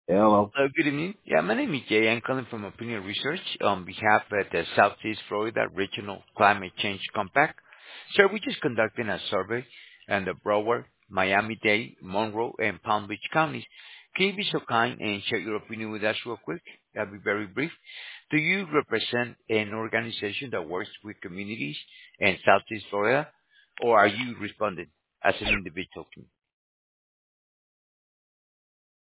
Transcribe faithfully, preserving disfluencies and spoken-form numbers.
Hello. Uh, Good evening. Yeah, my name is Jay. I'm calling from Opinion Research on behalf of the Southeast Florida Regional Climate Change Compact. Sir, we're just conducting a survey in the Broward, Miami-Dade, Monroe, and Palm Beach counties. Can you be so kind and share your opinion with us real quick? That'll be very brief. Do you represent an organization that works with communities in Southeast Florida, or are you responding as an individual?